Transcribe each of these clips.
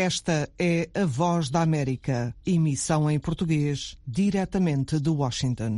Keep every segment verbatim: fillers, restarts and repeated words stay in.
Esta é a Voz da América, emissão em português, diretamente de Washington.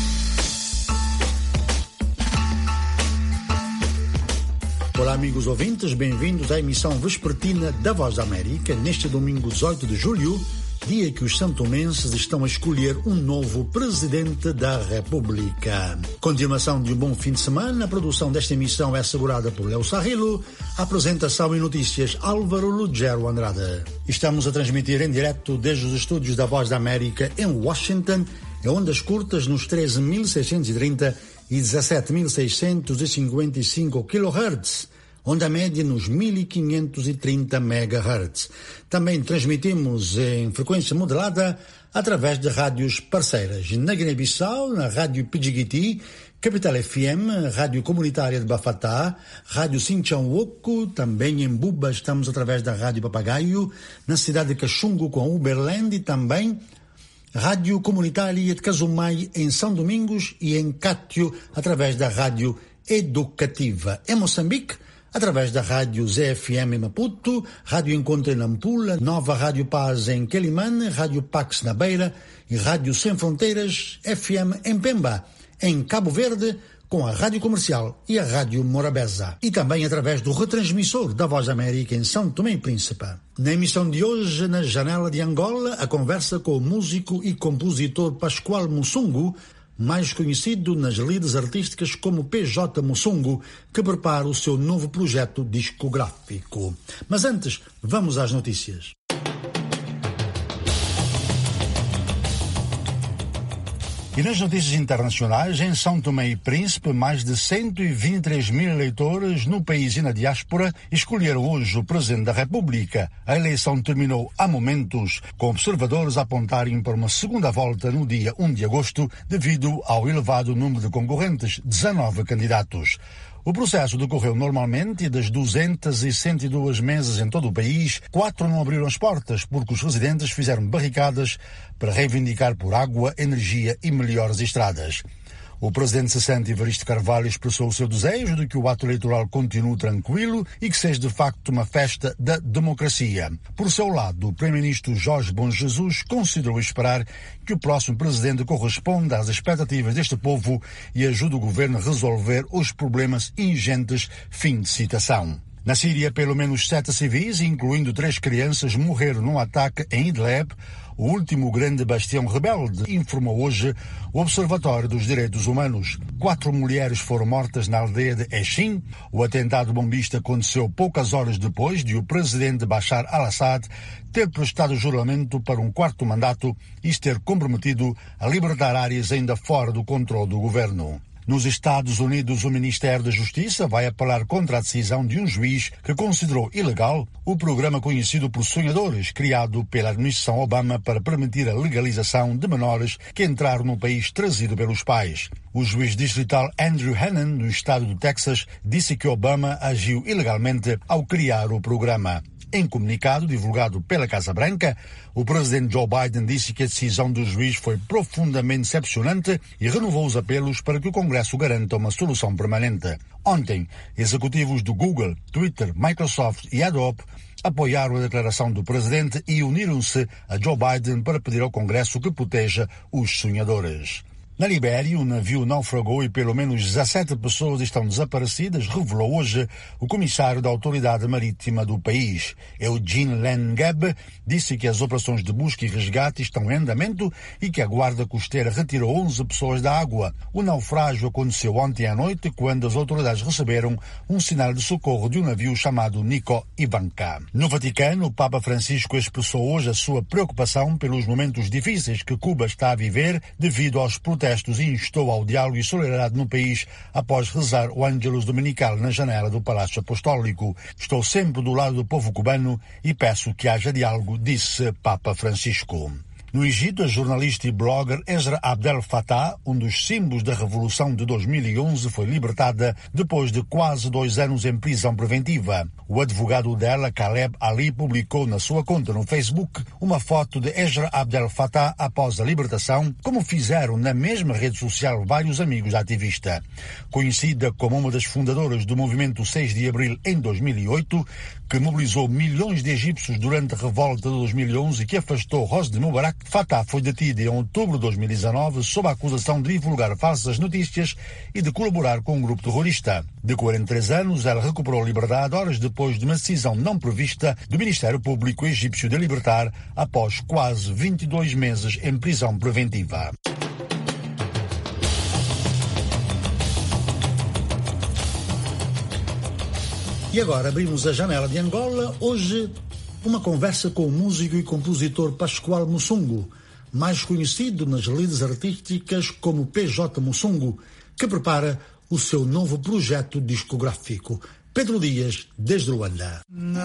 Olá, amigos ouvintes, bem-vindos à emissão vespertina da Voz da América, neste domingo dezoito de julho, dia que os santomenses estão a escolher um novo presidente da República. Continuação de um bom fim de semana, a produção desta emissão é assegurada por Léo Sarrilo, a apresentação e notícias Álvaro Lugero Andrade. Estamos a transmitir em direto desde os estúdios da Voz da América em Washington, em ondas curtas nos treze mil seiscentos e trinta e dezassete mil seiscentos e cinquenta e cinco quilohertz, onda média nos mil quinhentos e trinta megahertz. Também transmitimos em frequência modulada através de rádios parceiras. Na Guiné-Bissau, na Rádio Pidjigiti, Capital F M, Rádio Comunitária de Bafatá, Rádio Sinchão-Woco, também em Buba estamos através da Rádio Papagaio, na cidade de Caxungo com Uberland e também Rádio Comunitária de Casumai em São Domingos e em Cátio através da Rádio Educativa. Em Moçambique, através da Rádio Z F M em Maputo, Rádio Encontro em Nampula, Nova Rádio Paz em Quelimane, Rádio Pax na Beira e Rádio Sem Fronteiras F M em Pemba, em Cabo Verde, com a Rádio Comercial e a Rádio Morabeza. E também através do retransmissor da Voz da América em São Tomé e Príncipe. Na emissão de hoje, na Janela de Angola, a conversa com o músico e compositor Pascoal Mussungu, mais conhecido nas lides artísticas como P J Mussungu, que prepara o seu novo projeto discográfico. Mas antes, vamos às notícias. E nas notícias internacionais, em São Tomé e Príncipe, mais de cento e vinte e três mil eleitores no país e na diáspora escolheram hoje o Presidente da República. A eleição terminou há momentos, com observadores a apontarem para uma segunda volta no dia um de agosto, devido ao elevado número de concorrentes, dezanove candidatos. O processo decorreu normalmente e das duzentas e cento e duas mesas em todo o país, quatro não abriram as portas porque os residentes fizeram barricadas para reivindicar por água, energia e melhores estradas. O presidente cessante Evaristo Carvalho expressou o seu desejo de que o ato eleitoral continue tranquilo e que seja de facto uma festa da democracia. Por seu lado, o primeiro-ministro Jorge Bom Jesus considerou esperar que o próximo presidente corresponda às expectativas deste povo e ajude o governo a resolver os problemas ingentes. Fim de citação. Na Síria, pelo menos sete civis, incluindo três crianças, morreram num ataque em Idlib, o último grande bastião rebelde, informou hoje o Observatório dos Direitos Humanos. Quatro mulheres foram mortas na aldeia de Eshin. O atentado bombista aconteceu poucas horas depois de o presidente Bashar al-Assad ter prestado juramento para um quarto mandato e se ter comprometido a libertar áreas ainda fora do controle do governo. Nos Estados Unidos, o Ministério da Justiça vai apelar contra a decisão de um juiz que considerou ilegal o programa conhecido por sonhadores, criado pela administração Obama para permitir a legalização de menores que entraram no país trazido pelos pais. O juiz distrital Andrew Hannon, no estado do Texas, disse que Obama agiu ilegalmente ao criar o programa. Em comunicado divulgado pela Casa Branca, o presidente Joe Biden disse que a decisão do juiz foi profundamente decepcionante e renovou os apelos para que o Congresso garanta uma solução permanente. Ontem, executivos do Google, Twitter, Microsoft e Adobe apoiaram a declaração do presidente e uniram-se a Joe Biden para pedir ao Congresso que proteja os sonhadores. Na Libéria, um navio naufragou e pelo menos dezassete pessoas estão desaparecidas, revelou hoje o comissário da autoridade marítima do país. Eugene Langeb disse que as operações de busca e resgate estão em andamento e que a guarda costeira retirou onze pessoas da água. O naufrágio aconteceu ontem à noite quando as autoridades receberam um sinal de socorro de um navio chamado Nico Ivanka. No Vaticano, o Papa Francisco expressou hoje a sua preocupação pelos momentos difíceis que Cuba está a viver devido aos protestos e instou ao diálogo e solidariedade no país após rezar o Ângelus Dominical na janela do Palácio Apostólico. Estou sempre do lado do povo cubano e peço que haja diálogo, disse Papa Francisco. No Egito, a jornalista e blogger Ezra Abdel Fattah, um dos símbolos da Revolução de dois mil e onze, foi libertada depois de quase dois anos em prisão preventiva. O advogado dela, Caleb Ali, publicou na sua conta no Facebook uma foto de Ezra Abdel Fattah após a libertação, como fizeram na mesma rede social vários amigos da ativista. Conhecida como uma das fundadoras do movimento seis de abril em dois mil e oito, que mobilizou milhões de egípcios durante a revolta de dois mil e onze e que afastou Hosni Mubarak, Fattah foi detida em outubro de dois mil e dezanove sob a acusação de divulgar falsas notícias e de colaborar com um grupo terrorista. De quarenta e três anos, ela recuperou a liberdade horas depois de uma decisão não prevista do Ministério Público egípcio de libertar após quase vinte e dois meses em prisão preventiva. E agora abrimos a janela de Angola. Hoje, uma conversa com o músico e compositor Pascoal Musungu, mais conhecido nas lides artísticas como P J Musungu, que prepara o seu novo projeto discográfico. Pedro Dias, desde Luanda.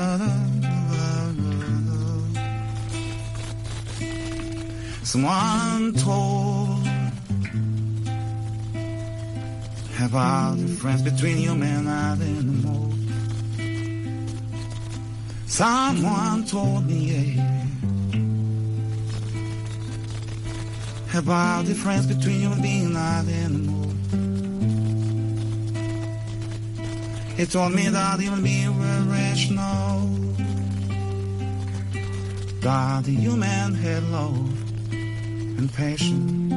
Someone told about the difference between you and I and the more. Someone told me yeah, about the difference between you and being not anymore. He told me that human beings were rational, that the human had love and patience.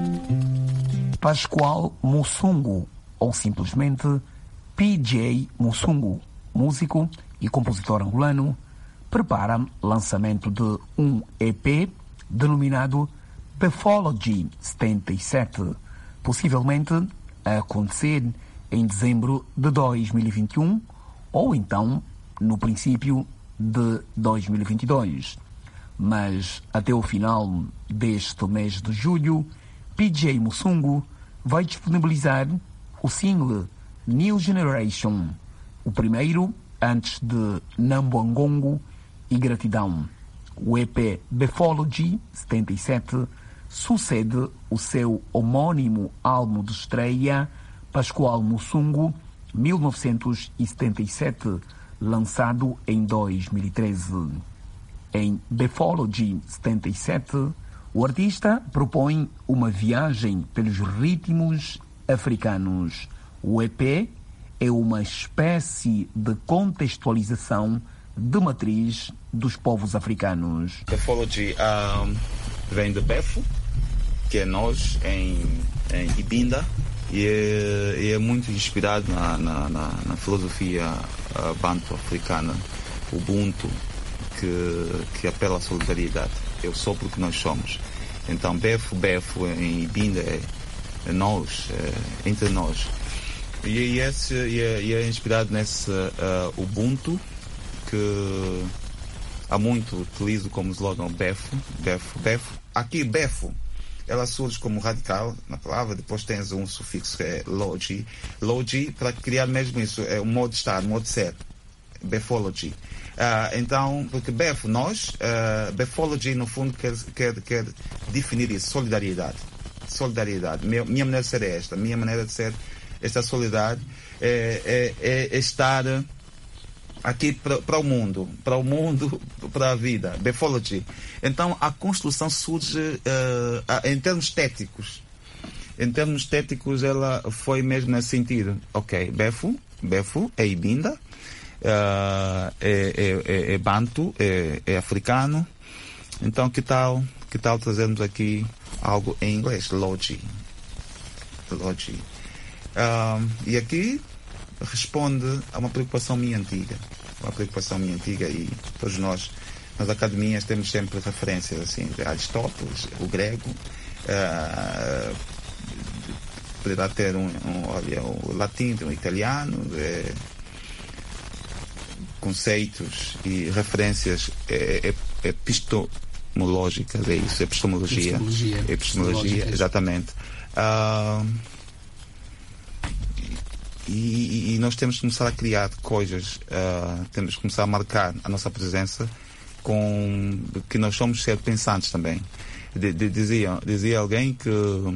Pascoal Musungu, ou simplesmente P J Musungu, músico e compositor angolano, prepara lançamento de um E P denominado Pathology setenta e sete, possivelmente a acontecer em dezembro de dois mil e vinte e um ou então no princípio de dois mil e vinte e dois. Mas até o final deste mês de julho, P J Musungu vai disponibilizar o single New Generation, o primeiro antes de Nambuangongo e Gratidão. O E P Pathology setenta e sete sucede o seu homónimo álbum de estreia Pascoal Musungu mil novecentos e setenta e sete, lançado em dois mil e treze. Em Pathology setenta e sete, o artista propõe uma viagem pelos ritmos africanos. O E P é uma espécie de contextualização de matriz dos povos africanos. Pathology um, vem de Befo, que é nós em, em Ibinda, e é, é muito inspirado na, na, na, na filosofia uh, banto africana, Ubuntu, que, que apela à solidariedade. Eu sou porque nós somos. Então Befo, Befo em Ibinda é, é nós, é entre nós. E, e, esse, e, é, e é inspirado nesse uh, Ubuntu, que há muito utilizo como slogan Befo, Befo, Befo. Aqui Befo, ela surge como radical na palavra, depois tens um sufixo que é logi. Logi, para criar mesmo isso, é um modo de estar, um modo de ser. Befology. Uh, então, porque Befo, nós, uh, Befology no fundo quer, quer, quer definir isso, solidariedade. Solidariedade. Minha, minha maneira de ser é esta, minha maneira de ser, esta solidariedade é, é, é estar aqui para o mundo, para o mundo, para a vida, Befology. Então a construção surge uh, em termos estéticos. Em termos estéticos ela foi mesmo nesse sentido. Ok, Befo, Befo é Ibinda, uh, é, é, é Bantu, é, é africano. Então que tal, que tal trazermos aqui algo em inglês? Logi. Logi. Uh, e aqui responde a uma preocupação minha antiga, uma preocupação minha antiga e todos nós nas academias temos sempre referências assim, de Aristóteles, o grego, uh, poderá ter um, um, olha, o latim, o italiano, é, conceitos e referências é, é, epistemológicas, é isso, epistemologia, epistemologia, epistemologia exatamente. Uh, E, e nós temos que começar a criar coisas, uh, temos que começar a marcar a nossa presença com que nós somos seres pensantes também. de, de, dizia, dizia alguém que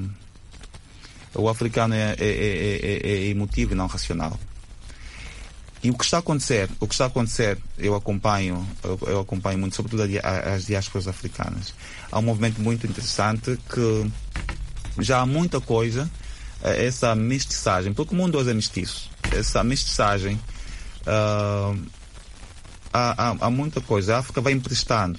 o africano é, é, é, é, é emotivo e não racional. E o que está a acontecer, o que está a acontecer, eu acompanho, eu, eu acompanho muito, sobretudo as diásporas africanas. Há um movimento muito interessante que já há muita coisa, essa mestiçagem, porque o mundo hoje é mestiço, essa mestiçagem, uh, há, há, há muita coisa. A África vai emprestando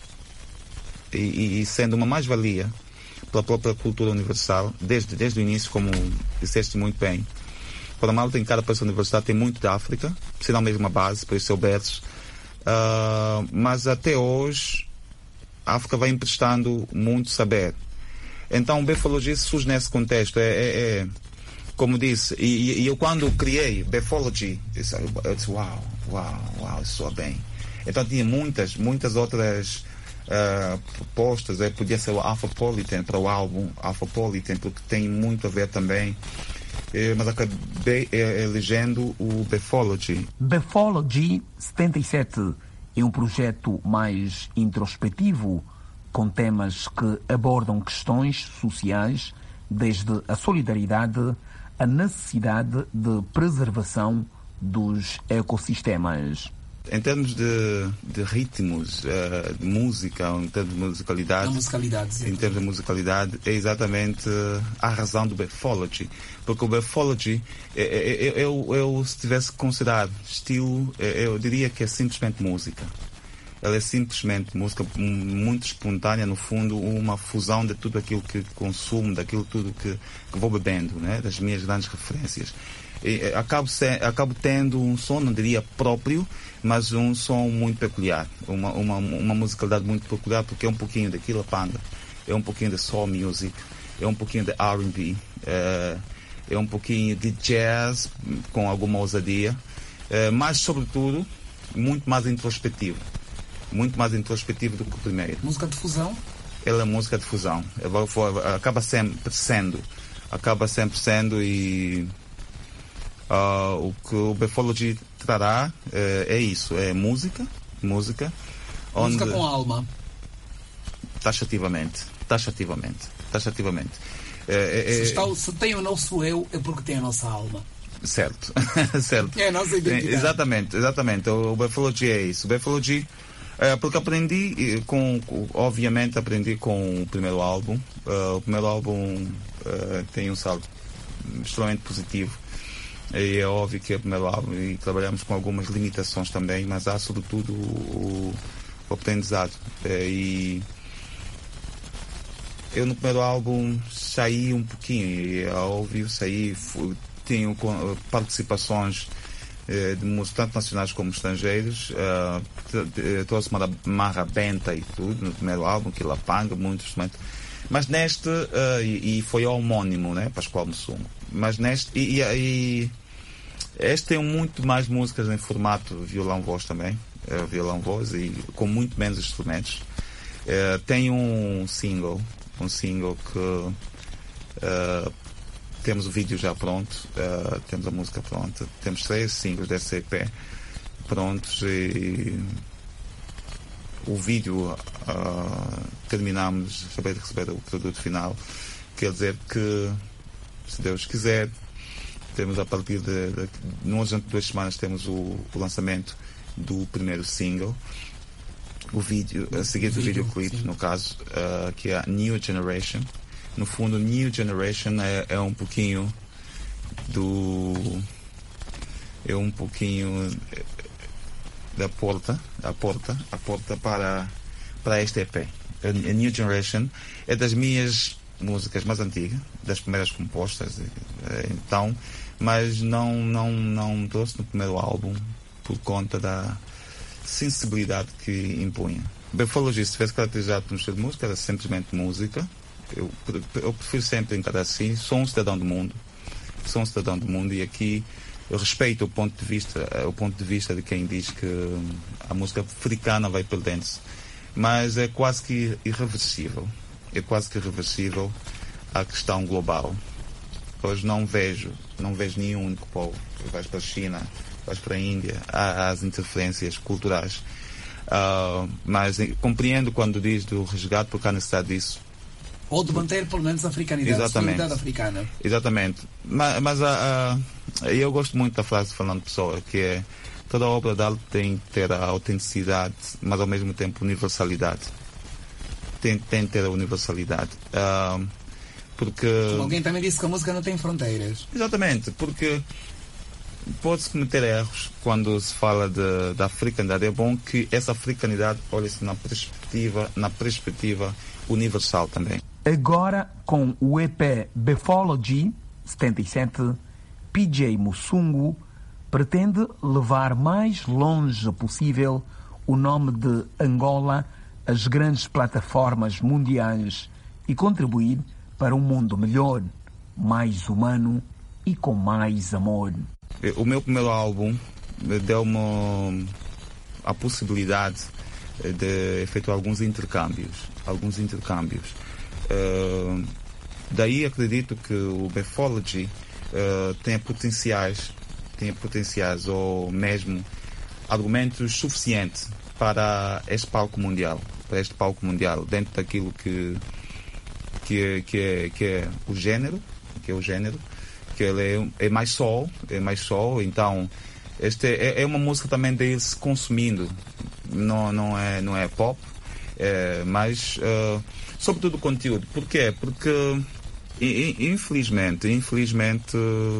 e, e sendo uma mais-valia pela própria cultura universal, desde, desde o início, como disseste muito bem. Para a Malta, em cada país da universidade tem muito da África, se não mesmo a base, por isso é o berço. Uh, mas até hoje a África vai emprestando muito saber. Então o Befology surge nesse contexto. É, é, é como disse, e, e eu quando criei Befology, eu disse, uau, uau, uau, isso soa bem. Então tinha muitas, muitas outras uh, propostas. Eu podia ser o Afropolitan para o álbum Afropolitan, porque tem muito a ver também. Mas acabei elegendo o Befology. Befology setenta e sete é um projeto mais introspectivo, com temas que abordam questões sociais, desde a solidariedade à necessidade de preservação dos ecossistemas. Em termos de, de ritmos, uh, de música, em termos de musicalidade, musicalidade em termos de musicalidade, é exatamente a razão do Befology. Porque o Befology, eu, eu, eu se tivesse que considerar estilo, eu diria que é simplesmente música. Ela é simplesmente música muito espontânea, no fundo, uma fusão de tudo aquilo que consumo, daquilo tudo que, que vou bebendo, né? Das minhas grandes referências. E acabo, se, acabo tendo um som, não diria próprio, mas um som muito peculiar, uma, uma, uma musicalidade muito peculiar, porque é um pouquinho de Quilapanga, é um pouquinho de soul music, é um pouquinho de R and B, é, é um pouquinho de jazz com alguma ousadia, é, mas sobretudo muito mais introspectivo, muito mais introspectivo do que o primeiro. Música de fusão? Ela é música de fusão, ela acaba sempre sendo, acaba sempre sendo e Uh, o que o Befology trará uh, é isso, é música, música, música onde, com alma, taxativamente, taxativamente, taxativamente. É, é, se, está, se tem o nosso eu, é porque tem a nossa alma. Certo, certo. É a nossa identidade. Exatamente, exatamente. O, o Befology é isso. O Befology, é, porque aprendi, com, obviamente aprendi com o primeiro álbum. Uh, o primeiro álbum uh, tem um saldo extremamente positivo. E é óbvio que é o primeiro álbum e trabalhamos com algumas limitações também, mas há sobretudo o, o aprendizado. E eu no primeiro álbum saí um pouquinho, e é óbvio, saí, fui, tenho participações eh, de músicos tanto nacionais como estrangeiros, uh, trouxe uma marra benta e tudo no primeiro álbum, Quilapanga, muitos instrumentos. Mas neste, uh, e, e foi homónimo, né, Pascoal Musungu. Mas neste, e, e, e este tem muito mais músicas em formato violão-voz também, uh, violão-voz, e com muito menos instrumentos. Uh, tem um single, um single que uh, temos o vídeo já pronto, uh, temos a música pronta, temos três singles desse E P prontos e o vídeo uh, terminamos de receber o produto final. Quer dizer que, se Deus quiser, temos a partir de, de, de umas duas semanas temos o, o lançamento do primeiro single, o vídeo, a seguir do videoclipe, no caso, uh, que é a New Generation. No fundo, New Generation é, é um pouquinho do é um pouquinho da porta, a porta, a porta para para este E P. A New Generation é das minhas músicas mais antigas, das primeiras compostas, então, mas não não não trouxe no primeiro álbum por conta da sensibilidade que impunha. Befology, se tivesse caracterizado por um estilo de música, era simplesmente música. Eu, eu prefiro sempre encarar assim. Sou um cidadão do mundo, sou um cidadão do mundo e aqui eu respeito o ponto de vista, o ponto de vista de quem diz que a música africana vai perdendo-se, mas é quase que irreversível, é quase que irreversível a questão global. Hoje não vejo, não vejo nenhum único povo. Vais para a China, vais para a Índia, há as interferências culturais. Uh, mas compreendo quando diz do resgate, porque há necessidade disso. Ou de manter pelo menos a africanidade, a sonoridade africana. Exatamente. Mas, mas uh, uh, eu gosto muito da frase de Fernando Pessoa, que é: toda obra de arte tem que ter a autenticidade, mas ao mesmo tempo universalidade. Tem, tem que ter a universalidade. Uh, porque... Alguém também disse que a música não tem fronteiras. Exatamente, porque pode-se cometer erros quando se fala de, da africanidade. É bom que essa africanidade olhe-se na perspectiva, na perspectiva universal também. Agora, com o E P Befology setenta e sete, P J Musungu pretende levar mais longe possível o nome de Angola às grandes plataformas mundiais e contribuir para um mundo melhor, mais humano e com mais amor. O meu primeiro álbum deu-me a possibilidade de efetuar alguns intercâmbios, alguns intercâmbios. Uh, daí acredito que o Befology uh, tenha potenciais, tenha potenciais ou mesmo argumentos suficientes para este palco mundial, para este palco mundial, dentro daquilo que que é, que é, que é o gênero, que é o gênero, que ele é, é mais soul, é mais soul, então este é, é uma música também de ir-se consumindo, não, não, é, não é pop, é, mas uh, sobretudo o conteúdo. Porquê? Porque infelizmente, infelizmente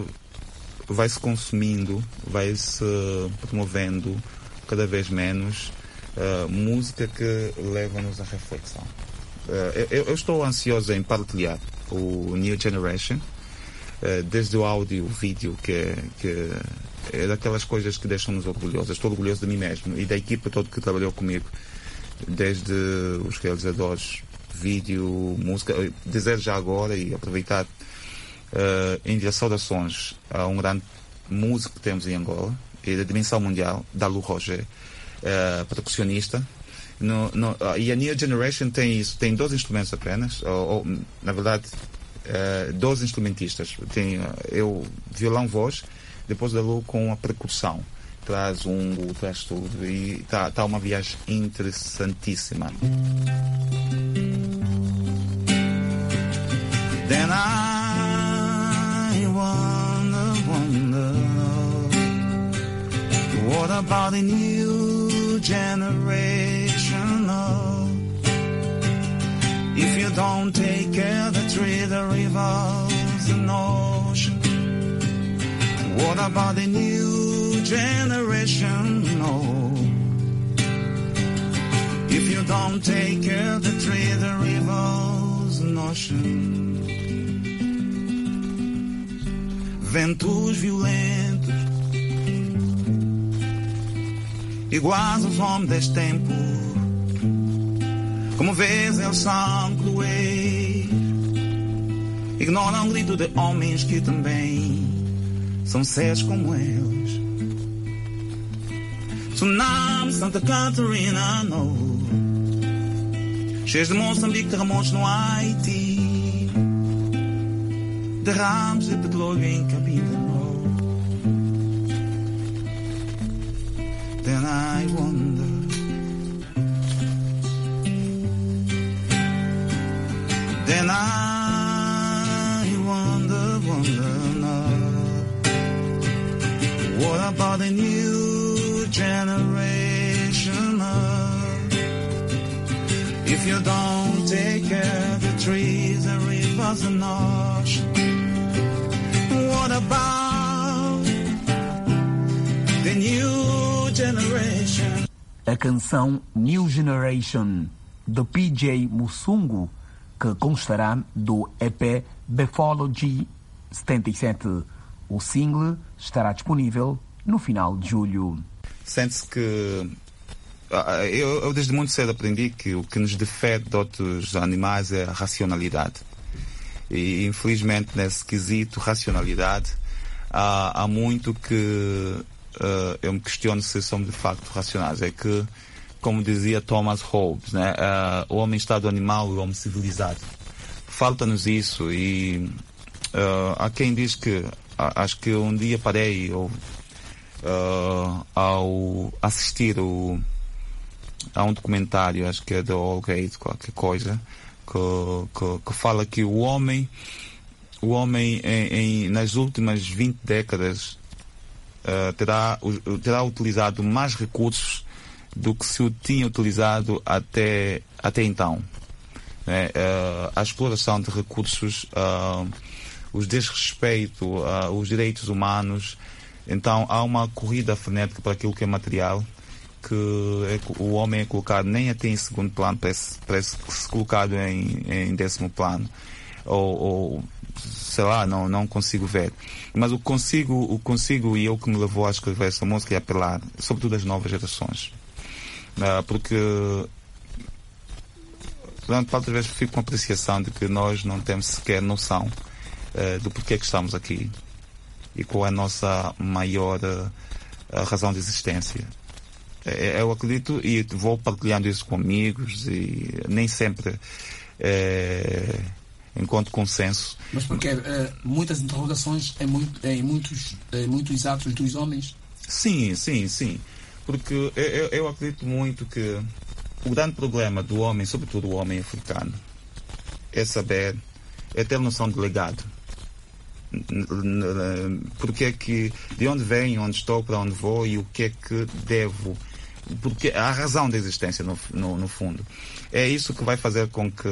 vai-se consumindo, vai-se promovendo cada vez menos uh, música que leva-nos à reflexão. Uh, eu, eu estou ansioso em partilhar o New Generation, uh, desde o áudio, o vídeo, que é, que é daquelas coisas que deixam-nos orgulhosos. Estou orgulhoso de mim mesmo e da equipa toda que trabalhou comigo, desde os realizadores, vídeo, música. Dizer já agora e aproveitar, uh, enviar saudações a um grande músico que temos em Angola, e da dimensão mundial, Dalu Roger, uh, percussionista. No, no, uh, e a New Generation tem isso, tem dois instrumentos apenas, ou, ou na verdade, uh, dois instrumentistas. Tem uh, eu, violão, voz, depois da Lu com a percussão. Traz um, traz tudo, e está tá uma viagem interessantíssima. Then I wonder, wonder, what about the new generation of, if you don't take care of the tree, the rivers, and ocean, what about the new generation of, if you don't take care of the tree, the rivers, and ocean. Ventos violentos, iguais aos homens deste tempo, como vês eles são cruéis, ignoram o grito de homens que também são seres como eles. Tsunami, Santa Catarina, no, cheios de Moçambique, terremotos no Haiti, derrames de petróleo em Cabinda, no. Then I wonder, then I wonder, wonder, no, what about the new generation of, if you don't take care of the trees, the rivers and ocean, what about the new generation? A canção New Generation de P J Musungu, que constará do E P Befology setenta e sete. O single estará disponível no final de julho. Sente-se que eu, eu desde muito cedo aprendi que o que nos difere de outros animais é a racionalidade. E infelizmente nesse quesito racionalidade há, há muito que uh, eu me questiono se somos de facto racionais. É que, como dizia Thomas Hobbes, né, uh, o homem está do animal e o homem civilizado. Falta-nos isso, e uh, há quem diz que uh, acho que um dia parei ou, uh, ao assistir o, há um documentário, acho que é da Allgate, qualquer coisa, que, que, que fala que o homem, o homem em, em, nas últimas vinte décadas uh, terá, uh, terá utilizado mais recursos do que se o tinha utilizado até, até então. Né? Uh, a exploração de recursos, uh, os desrespeito, uh, os direitos humanos. Então há uma corrida frenética para aquilo que é material, que é, o homem é colocado nem até em segundo plano, parece, parece se colocado em, em décimo plano, ou, ou sei lá, não, não consigo ver. Mas o que consigo, o consigo e eu que me levou a escrever essa música é apelar, sobretudo às novas gerações. Uh, porque durante outras vezes fico com a apreciação de que nós não temos sequer noção uh, do porquê que estamos aqui e qual é a nossa maior uh, a razão de existência. Eu acredito e vou partilhando isso com amigos e nem sempre é, encontro consenso. Mas porque é, muitas interrogações em, muito, em, muitos, em muitos atos dos homens? Sim, sim, sim. Porque eu, eu acredito muito que o grande problema do homem, sobretudo o homem africano, é saber, é ter noção de legado. Porque é que, de onde venho, onde estou, para onde vou e o que é que devo. Porque a razão da existência, no, no, no fundo, é isso que vai fazer com que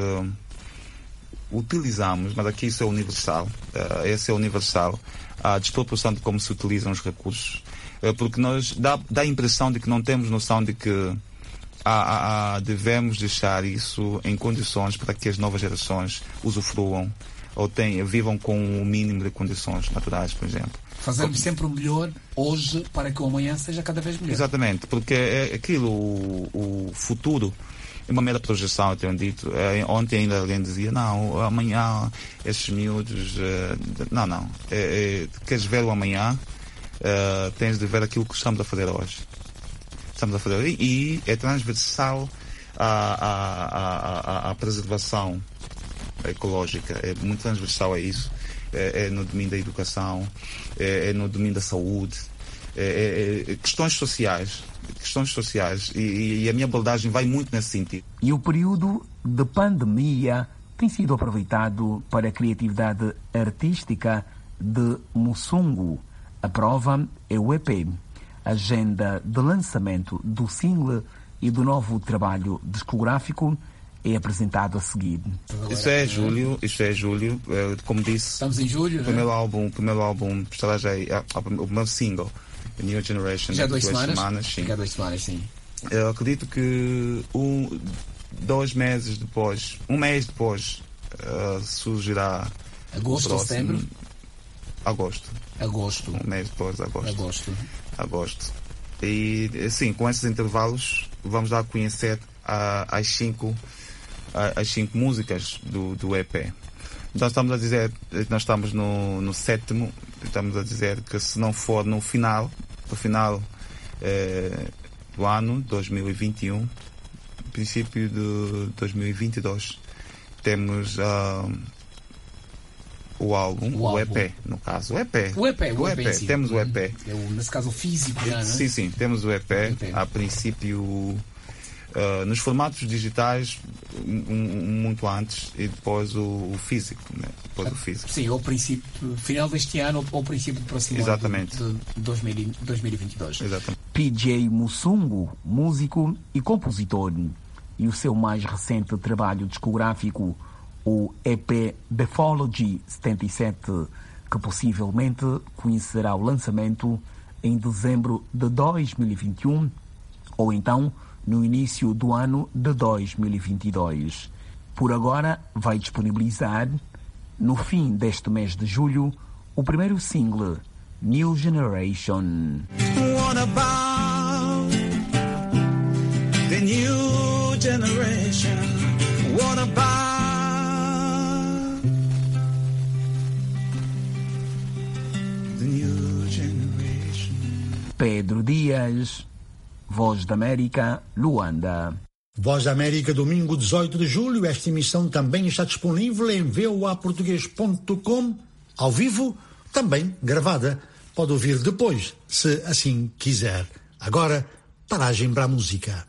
utilizamos, mas aqui isso é universal, uh, esse é universal, a desproporção de como se utilizam os recursos, uh, porque nós dá, dá a impressão de que não temos noção de que há, há, há, devemos deixar isso em condições para que as novas gerações usufruam ou tenham, vivam com o mínimo de condições naturais, por exemplo. Fazermos sempre o melhor hoje para que o amanhã seja cada vez melhor. Exatamente, porque é aquilo, o, o futuro é uma mera projeção, eu tenho dito. É, ontem ainda alguém dizia, não, amanhã esses miúdos... Uh, não, não. É, é, queres ver o amanhã, uh, tens de ver aquilo que estamos a fazer hoje. Estamos a fazer e, e é transversal à, à, à, à preservação ecológica, é muito transversal a isso. É, é no domínio da educação, é, é no domínio da saúde, é, é, é questões sociais, questões sociais e, e a minha abordagem vai muito nesse sentido. E o período de pandemia tem sido aproveitado para a criatividade artística de Musungu. A prova é o E P, agenda de lançamento do single e do novo trabalho discográfico é apresentado a seguir. Isso é julho, isso é julho, como disse. Estamos em julho, o primeiro né? álbum, o primeiro álbum, estará já aí, o meu single, A New Generation. Já há duas, duas semanas? semanas sim. Já há duas semanas, sim. Eu acredito que um, dois meses depois, um mês depois, uh, surgirá. Agosto ou setembro? Agosto. Agosto. Um mês depois, agosto. Agosto. Agosto. E assim, com esses intervalos, vamos dar a conhecer a, as cinco. as cinco músicas do, do E P. Então estamos a dizer, nós estamos no, no sétimo, estamos a dizer que se não for no final, no final eh, do ano dois mil e vinte e um, princípio de dois mil e vinte e dois, temos uh, o álbum, o, o E P, no caso, o E P. O E P, o, o E P, E P. sim. Temos o E P. É o, nesse caso o físico já, não é? Sim, sim, temos o E P, o E P. A princípio Uh, nos formatos digitais um, um, muito antes e depois o, o físico, né? Depois o físico. Sim, ao princípio, final deste ano ou ao princípio do próximo Exatamente. ano de dois mil e vinte e dois. Exatamente. P J Musungu, músico e compositor, e o seu mais recente trabalho discográfico, o E P Bethology setenta e sete, que possivelmente conhecerá o lançamento em dezembro de dois mil e vinte e um ou então no início do ano de dois mil e vinte e dois. Por agora, vai disponibilizar, no fim deste mês de julho, o primeiro single, New Generation. What about the new generation? What about the new generation? Pedro Dias, Voz da América, Luanda. Voz da América, domingo dezoito de julho. Esta emissão também está disponível em v o a português ponto com, ao vivo, também gravada. Pode ouvir depois, se assim quiser. Agora, paragem para a música.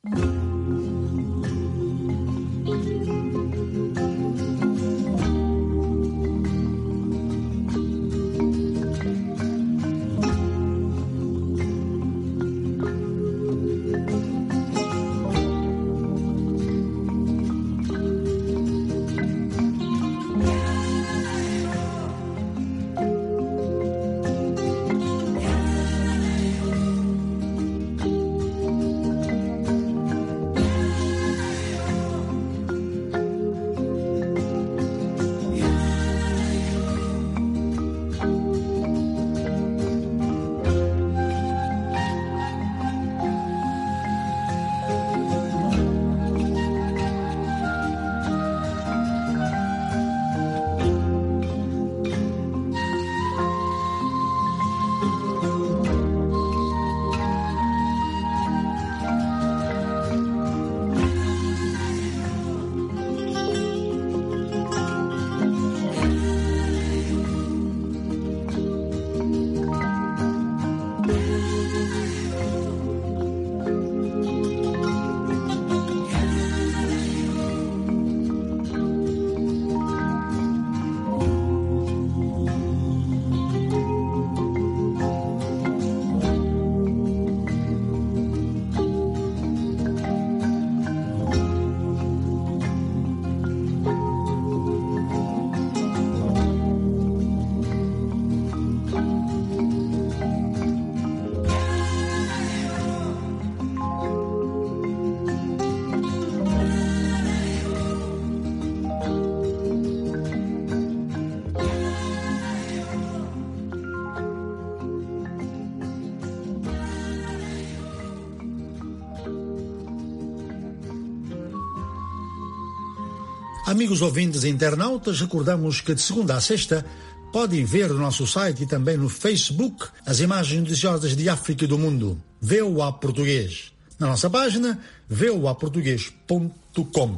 Amigos ouvintes e internautas, recordamos que de segunda a sexta podem ver no nosso site e também no Facebook as imagens noticiosas de África e do mundo. V O A Português. Na nossa página, v o a português ponto com.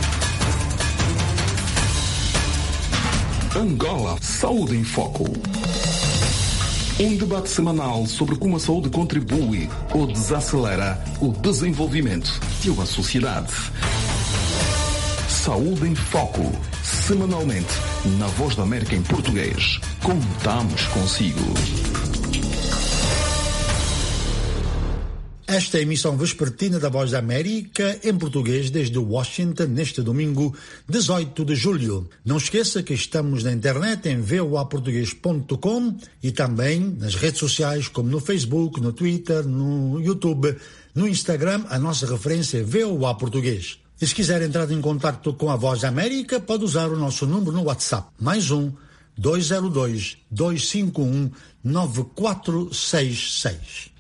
Angola Saúde em Foco. Um debate semanal sobre como a saúde contribui ou desacelera o desenvolvimento de uma sociedade. Saúde em Foco, semanalmente, na Voz da América em português. Contamos consigo. Esta é a emissão vespertina da Voz da América em português desde Washington, neste domingo, dezoito de julho. Não esqueça que estamos na internet em v o a português ponto com e também nas redes sociais como no Facebook, no Twitter, no YouTube, no Instagram. A nossa referência é V O A Português. E se quiser entrar em contato com a Voz da América, pode usar o nosso número no WhatsApp. Mais um, dois zero dois, dois cinco um, nove quatro seis seis.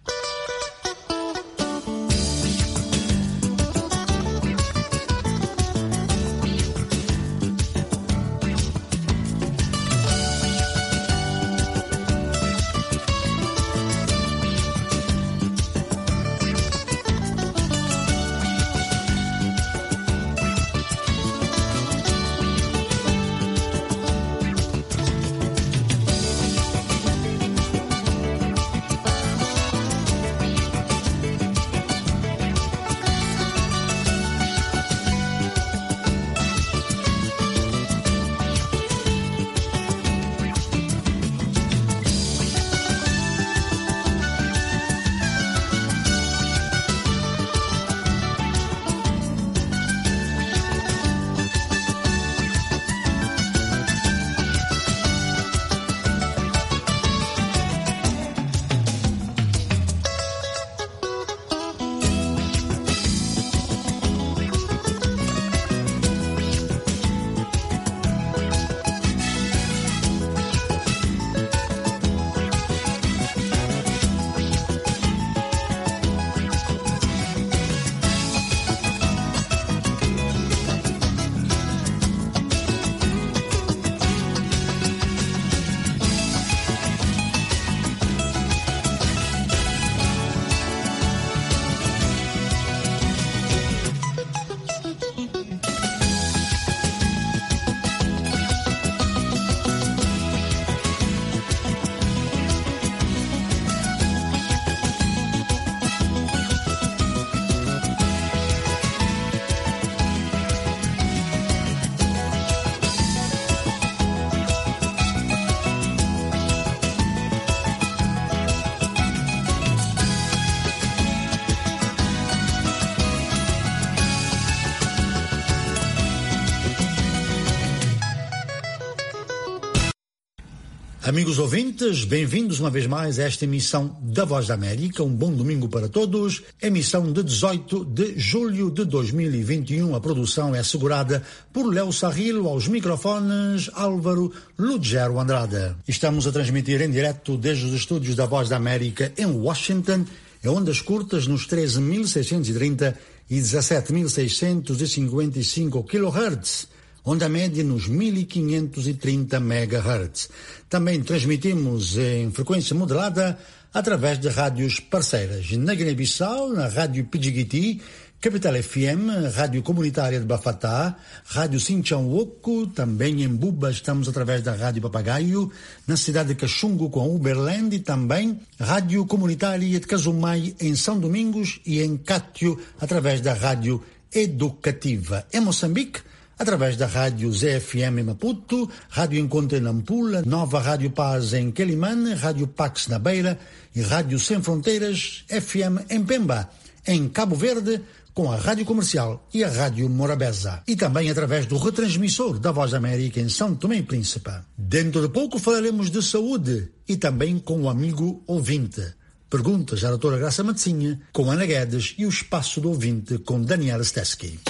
Amigos ouvintes, bem-vindos uma vez mais a esta emissão da Voz da América. Um bom domingo para todos. Emissão de dezoito de julho de dois mil e vinte e um. A produção é assegurada por Léo Sarrilo, aos microfones Álvaro Lugero Andrade. Estamos a transmitir em direto desde os estúdios da Voz da América em Washington, em ondas curtas nos treze mil seiscentos e trinta e dezassete mil seiscentos e cinquenta e cinco quilohertz. Onda média nos mil quinhentos e trinta megahertz. Também transmitimos em frequência modulada através de rádios parceiras. Na Guiné-Bissau, na Rádio Pidjigiti, Capital F M, Rádio Comunitária de Bafatá, Rádio Sinchão-Oco, também em Buba estamos através da Rádio Papagaio, na cidade de Caxungo com Uberland e também Rádio Comunitária de Casumai em São Domingos e em Cátio através da Rádio Educativa. Em Moçambique, através da Rádio Z F M em Maputo, Rádio Encontro em Nampula, Nova Rádio Paz em Quelimane, Rádio Pax na Beira e Rádio Sem Fronteiras F M em Pemba, em Cabo Verde, com a Rádio Comercial e a Rádio Morabeza. E também através do retransmissor da Voz da América em São Tomé e Príncipe. Dentro de pouco falaremos de saúde e também com o amigo ouvinte. Perguntas à doutora Graça Matzinha, com Ana Guedes e o Espaço do Ouvinte com Daniela Stesky.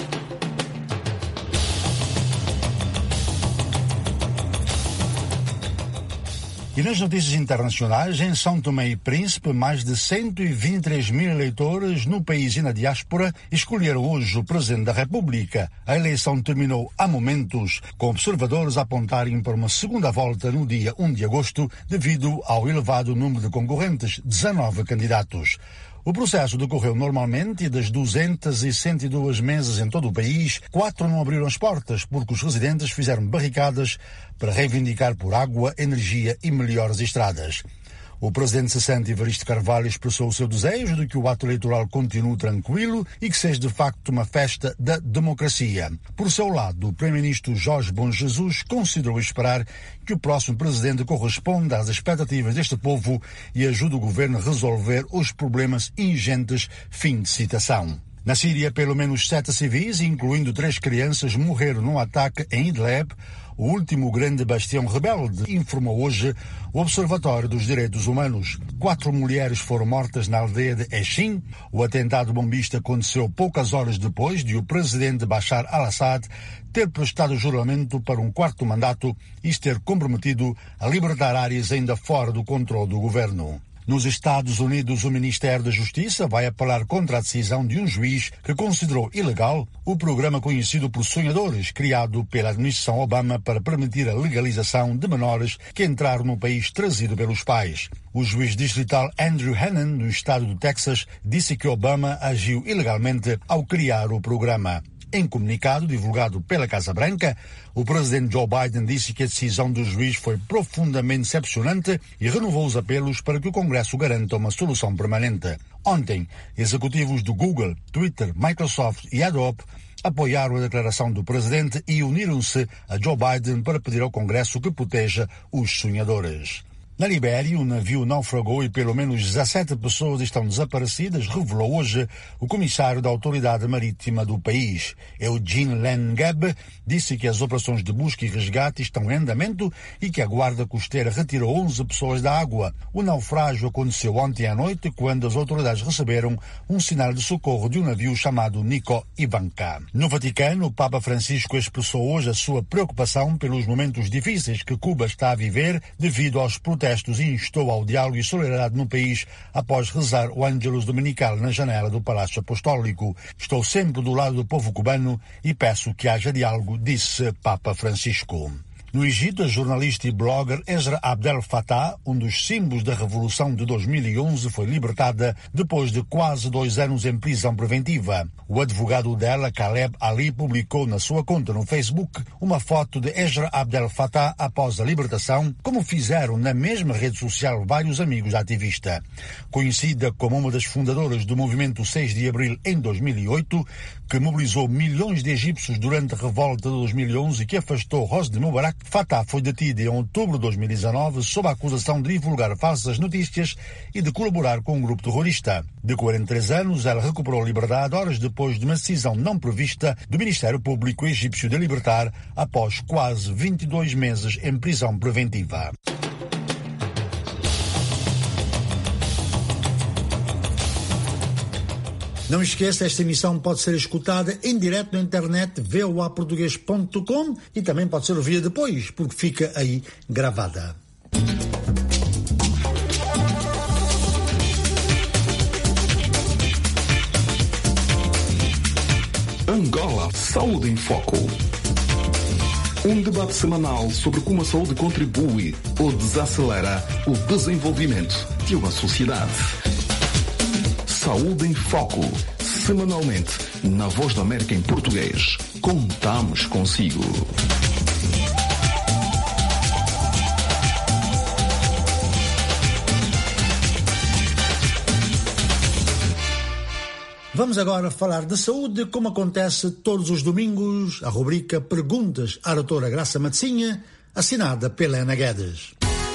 E nas notícias internacionais, em São Tomé e Príncipe, mais de cento e vinte e três mil eleitores no país e na diáspora escolheram hoje o Presidente da República. A eleição terminou há momentos, com observadores a apontarem para uma segunda volta no dia um de agosto, devido ao elevado número de concorrentes, dezanove candidatos. O processo decorreu normalmente e das duzentas e cento e duas mesas em todo o país, quatro não abriram as portas porque os residentes fizeram barricadas para reivindicar por água, energia e melhores estradas. O presidente cessante Evaristo Carvalho expressou o seu desejo de que o ato eleitoral continue tranquilo e que seja de facto uma festa da democracia. Por seu lado, o primeiro-ministro Jorge Bom Jesus considerou esperar que o próximo presidente corresponda às expectativas deste povo e ajude o governo a resolver os problemas ingentes. Fim de citação. Na Síria, pelo menos sete civis, incluindo três crianças, morreram num ataque em Idlib, o último grande bastião rebelde, informou hoje o Observatório dos Direitos Humanos. Quatro mulheres foram mortas na aldeia de Eshin. O atentado bombista aconteceu poucas horas depois de o presidente Bashar al-Assad ter prestado juramento para um quarto mandato e se ter comprometido a libertar áreas ainda fora do controle do governo. Nos Estados Unidos, o Ministério da Justiça vai apelar contra a decisão de um juiz que considerou ilegal o programa conhecido por sonhadores, criado pela administração Obama para permitir a legalização de menores que entraram no país trazido pelos pais. O juiz distrital Andrew Hannon, no estado do Texas, disse que Obama agiu ilegalmente ao criar o programa. Em comunicado divulgado pela Casa Branca, o presidente Joe Biden disse que a decisão do juiz foi profundamente decepcionante e renovou os apelos para que o Congresso garanta uma solução permanente. Ontem, executivos do Google, Twitter, Microsoft e Adobe apoiaram a declaração do presidente e uniram-se a Joe Biden para pedir ao Congresso que proteja os sonhadores. Na Libéria, um navio naufragou e pelo menos dezassete pessoas estão desaparecidas, revelou hoje o comissário da autoridade marítima do país. Eugene Lengeb disse que as operações de busca e resgate estão em andamento e que a guarda costeira retirou onze pessoas da água. O naufrágio aconteceu ontem à noite, quando as autoridades receberam um sinal de socorro de um navio chamado Nico Ivanka. No Vaticano, o Papa Francisco expressou hoje a sua preocupação pelos momentos difíceis que Cuba está a viver devido aos protestos e instou ao diálogo e solidariedade no país após rezar o Ângelus Dominical na janela do Palácio Apostólico. Estou sempre do lado do povo cubano e peço que haja diálogo, disse Papa Francisco. No Egito, a jornalista e blogger Ezra Abdel Fattah, um dos símbolos da Revolução de dois mil e onze, foi libertada depois de quase dois anos em prisão preventiva. O advogado dela, Caleb Ali, publicou na sua conta no Facebook uma foto de Ezra Abdel Fattah após a libertação, como fizeram na mesma rede social vários amigos da ativista. Conhecida como uma das fundadoras do movimento seis de abril em dois mil e oito, que mobilizou milhões de egípcios durante a revolta de dois mil e onze e que afastou Hosni Mubarak, Fattah foi detida em outubro de dois mil e dezanove sob a acusação de divulgar falsas notícias e de colaborar com um grupo terrorista. De quarenta e três anos, ela recuperou a liberdade horas depois de uma decisão não prevista do Ministério Público egípcio de libertar após quase vinte e dois meses em prisão preventiva. Não esqueça, esta emissão pode ser escutada em direto na internet v o a português ponto com e também pode ser ouvida depois, porque fica aí gravada. Angola Saúde em Foco. Um debate semanal sobre como a saúde contribui ou desacelera o desenvolvimento de uma sociedade. Saúde em Foco, semanalmente, na Voz da América em português. Contamos consigo. Vamos agora falar de saúde, como acontece todos os domingos, a rubrica Perguntas à doutora Graça Matzinha, assinada pela Ana Guedes.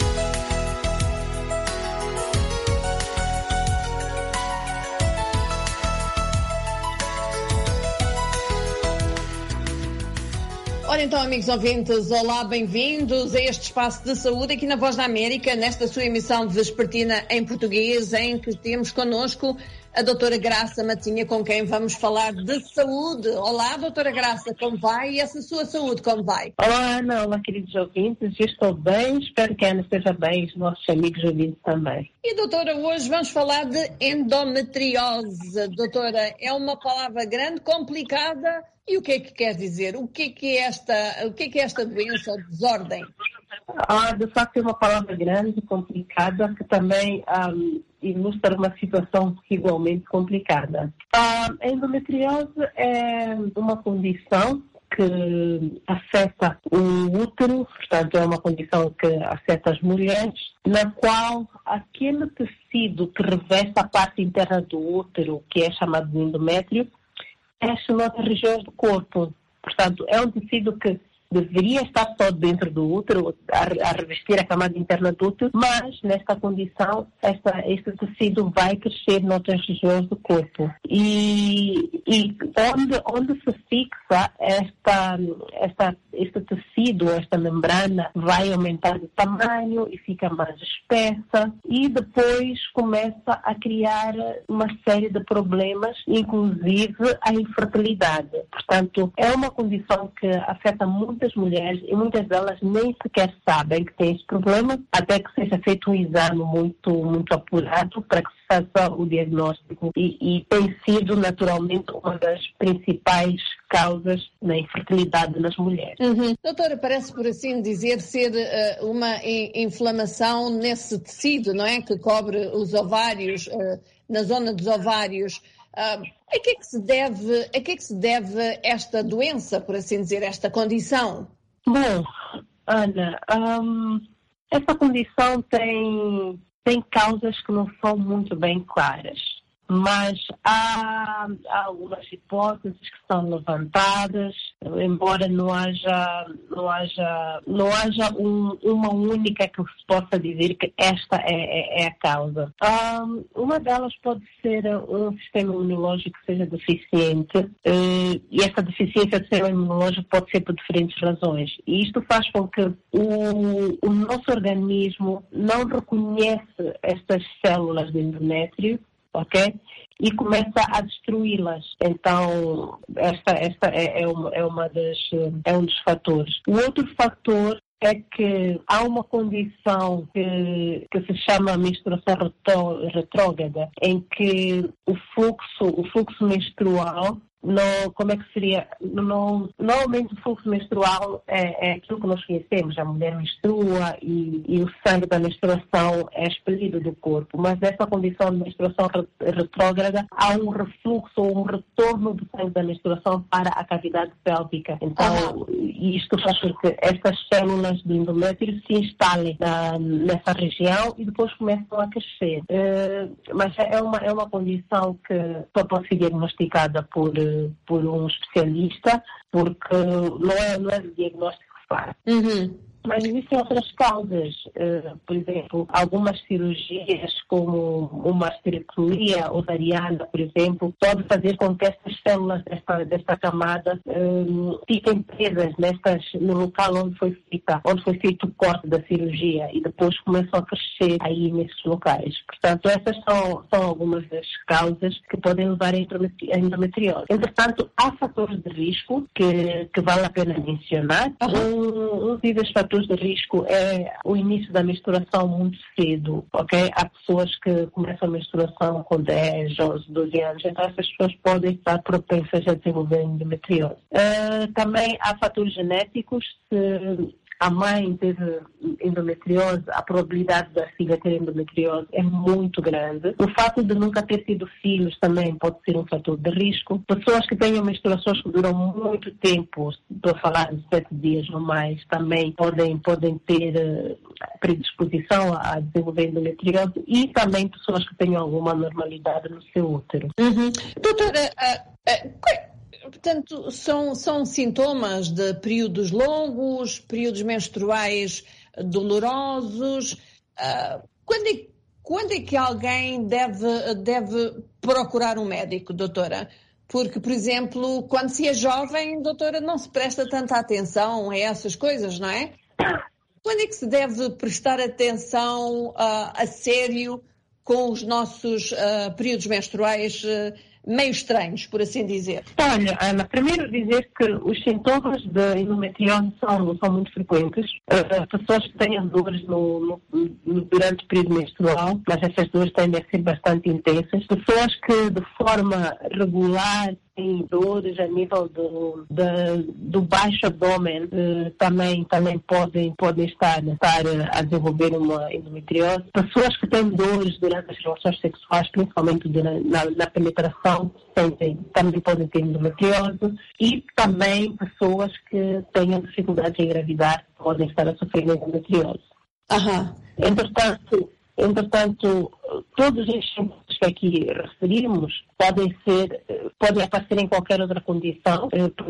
Ora então, amigos ouvintes, olá, bem-vindos a este espaço de saúde aqui na Voz da América, nesta sua emissão vespertina em português, em que temos connosco a doutora Graça Matzinha, com quem vamos falar de saúde. Olá, doutora Graça, como vai? E essa sua saúde, como vai? Olá, Ana, olá, queridos ouvintes, eu estou bem, espero que a Ana esteja bem, os nossos amigos ouvintes também. E, doutora, hoje vamos falar de endometriose. Doutora, é uma palavra grande, complicada, e o que é que quer dizer? O que é que é esta, o que é que é esta doença ou desordem? Ah, de facto é uma palavra grande, complicada, que também um, ilustra uma situação igualmente complicada. Ah, a endometriose é uma condição que afeta o útero, portanto é uma condição que afeta as mulheres, na qual aquele tecido que reveste a parte interna do útero, que é chamado de endométrio, cresce noutras regiões do corpo. Portanto, é um tecido que deveria estar só dentro do útero, a, a revestir a camada interna do útero, mas nesta condição, esta, este tecido vai crescer noutras regiões do corpo. E, e onde, onde se fixa esta, esta, este tecido, esta membrana, vai aumentar de tamanho e fica mais espessa e depois começa a criar uma série de problemas, inclusive a infertilidade. Portanto, é uma condição que afeta muitas mulheres e muitas delas nem sequer sabem que têm esse problema, até que seja feito um exame muito, muito apurado para que se faça o diagnóstico e, e tem sido naturalmente uma das principais causas da infertilidade nas mulheres. Uhum. Doutora, parece por assim dizer ser uh, uma inflamação nesse tecido, não é? Que cobre os ovários, uh, na zona dos ovários. Uh, a que é que se deve, a que é que se deve esta doença, por assim dizer, esta condição? Bom, Ana, um, essa condição tem, tem causas que não são muito bem claras, mas há, há algumas hipóteses que são levantadas, embora não haja, não haja, não haja um, uma única que se possa dizer que esta é, é, é a causa. Um, uma delas pode ser um sistema imunológico que seja deficiente, uh, e essa deficiência do sistema imunológico pode ser por diferentes razões. E isto faz com que o, o nosso organismo não reconhece estas células de endométrio, ok? E começa a destruí-las. Então, esta, esta é, é, uma, é, uma das, é um dos fatores. O outro fator é que há uma condição que, que se chama menstruação retó, retrógrada, em que o fluxo, o fluxo menstrual, não, como é que seria? Não, normalmente o fluxo menstrual é, é aquilo que nós conhecemos, a mulher menstrua e, e o sangue da menstruação é expelido do corpo, mas nessa condição de menstruação retrógrada há um refluxo ou um retorno do sangue da menstruação para a cavidade pélvica. Então, isto faz com que essas células do endométrio se instalem na, nessa região e depois começam a crescer. Uh, mas é uma, é uma condição que só pode ser diagnosticada por por um especialista, porque não é, não é o diagnóstico que faz. Uhum. Mas existem outras causas, uh, por exemplo, algumas cirurgias como uma esterectomia ovariana, por exemplo, pode fazer com que estas células desta, desta camada um, fiquem presas nestas, no local onde foi, feita, onde foi feito o corte da cirurgia e depois começam a crescer aí nesses locais. Portanto, essas são, são algumas das causas que podem levar a endometriose. Entretanto, há fatores de risco que, que vale a pena mencionar. Uhum. Um, um desses fatores de risco é o início da menstruação muito cedo, ok? Há pessoas que começam a menstruação com dez, onze, doze anos, então essas pessoas podem estar propensas a desenvolver endometriose. Uh, também há fatores genéticos. Se a mãe teve endometriose, a probabilidade da filha ter endometriose é muito grande. O fato de nunca ter tido filhos também pode ser um fator de risco. Pessoas que tenham menstruações que duram muito tempo, estou a falar de sete dias ou mais, também podem, podem ter uh, predisposição a desenvolver endometriose, e também pessoas que tenham alguma anormalidade no seu útero. Uhum. Doutora, uh, uh, portanto, são, são sintomas de períodos longos, períodos menstruais dolorosos. Uh, quando, é, quando é que alguém deve, deve procurar um médico, doutora? Porque, por exemplo, quando se é jovem, doutora, não se presta tanta atenção a essas coisas, não é? Quando é que se deve prestar atenção uh, a sério com os nossos uh, períodos menstruais uh, meio estranhos, por assim dizer? Olha, Ana, primeiro dizer que os sintomas de endometriose são, são muito frequentes. Uh, pessoas que tenham dores no, no, no, durante o período menstrual, mas essas dores tendem a ser bastante intensas. Pessoas que de forma regular têm dores a nível do, do, do baixo abdômen, uh, também, também podem, podem estar, estar a desenvolver uma endometriose. Pessoas que têm dores durante as relações sexuais, principalmente durante, na, na penetração, Tem, também podem ter endometriose, e também pessoas que tenham dificuldade em engravidar podem estar a sofrer endometriose. Uhum. Entretanto, entretanto, todos os sintomas que aqui referimos podem ser, podem aparecer em qualquer outra condição,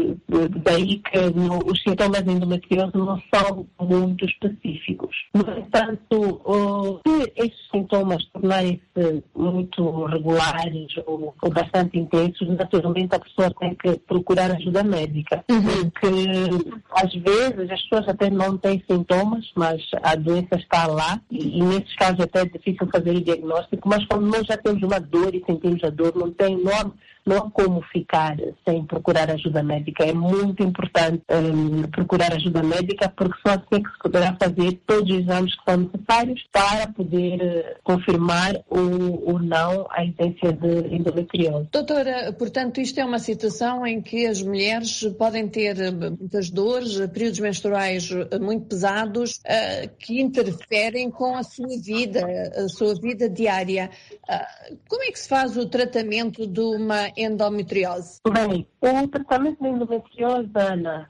daí que no, os sintomas de endometriose não são muito específicos. No entanto, se esses sintomas tornarem-se muito regulares ou, ou bastante intensos, naturalmente a pessoa tem que procurar ajuda médica. Uhum. Porque às vezes as pessoas até não têm sintomas, mas a doença está lá, e, e nesses casos até é difícil fazer o diagnóstico, mas quando nós já temos uma dor e sentimos a dor, não tem não, não há como ficar sem procurar ajuda médica. É muito importante um, procurar ajuda médica, porque só assim é que se poderá fazer todos os exames que são necessários para poder uh, confirmar ou, ou não a existência de endometriose. Doutora, portanto, isto é uma situação em que as mulheres podem ter muitas dores, períodos menstruais muito pesados, uh, que interferem com a sua vida, a sua vida diária. Uh, como é que se faz o tratamento de uma endometriose? Bem, o tratamento da endometriose, Ana,